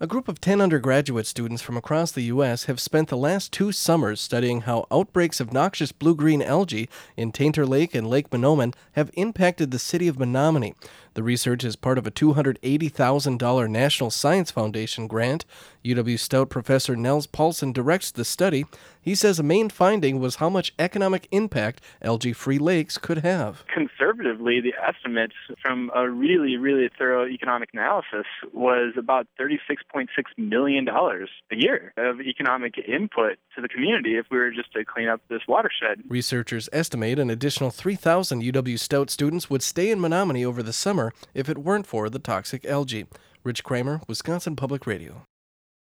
A group of 10 undergraduate students from across the U.S. have spent the last 2 summers studying how outbreaks of noxious blue-green algae in Tainter Lake and Lake Mahnomen have impacted the city of Menominee. The research is part of a $280,000 National Science Foundation grant. UW Stout professor Nels Paulson directs the study. He says a main finding was how much economic impact algae-free lakes could have. Conservatively, the estimates from a really thorough economic analysis was about $36.6 million a year of economic input to the community if we were just to clean up this watershed. Researchers estimate an additional 3,000 UW Stout students would stay in Menominee over the summer if it weren't for the toxic algae. Rich Kramer, Wisconsin Public Radio.